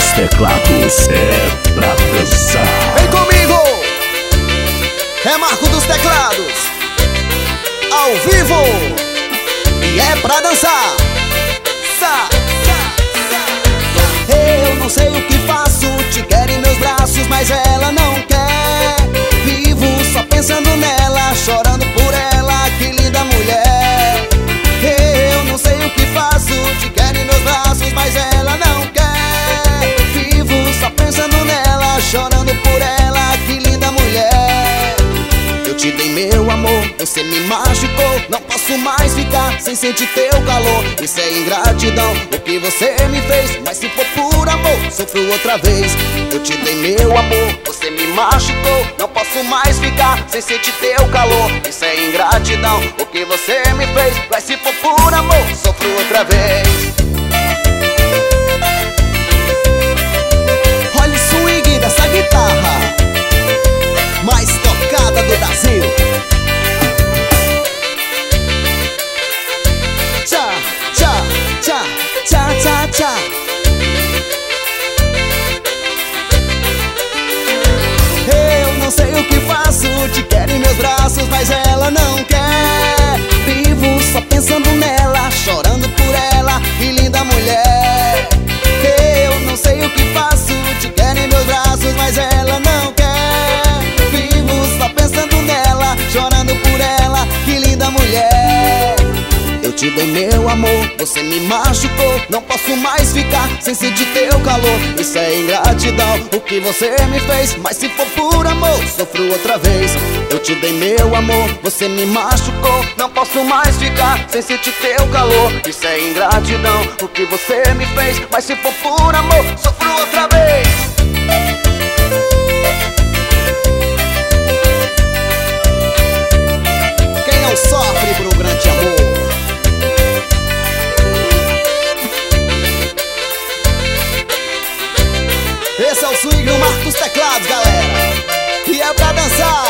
teclados é pra dançar. Vem comigo! É Marco dos Teclados, ao vivo, e é pra dançar. Eu não sei o que faço, te quero em meus braços, mas ela não quer. Vivo só pensando nela, chorando por ela, que linda mulher. Eu não sei o que faço, te quero em meus braços, mas ela não quer. Vivo só pensando nela, chorando por ela, que linda mulher. Eu te dei meu amor, você me machucou. Não posso mais ficar sem sentir teu calor. Isso é ingratidão, o que você me fez. Mas se for por amor, sofro outra vez. Eu te dei meu amor, você me machucou. Não posso mais ficar sem sentir teu calor. Isso é ingratidão, o que você me fez. Mas se for por amor, sofro outra vez. Olha o swing dessa guitarra mais tocada do Brasil. Tchá, tchá, tchá, tchá, tchá, tchá. Eu não sei o que faço, te quero em meus braços, mas ela não quer. Vivo só pensando nela, chorando por ela, que linda mulher. Eu não sei o que faço, te quero em meus braços, mas ela não quer. Só pensando nela, chorando por ela, que linda mulher. Eu te dei meu amor, você me machucou. Não posso mais ficar sem sentir teu calor. Isso é ingratidão, o que você me fez. Mas se for por amor, sofro outra vez. Eu te dei meu amor, você me machucou. Não posso mais ficar sem sentir teu calor. Isso é ingratidão, o que você me fez. Mas se for por amor, sofro outra vez. Não sofre por um grande amor. Esse é o swing do Marco dos Teclados, galera, e é pra dançar.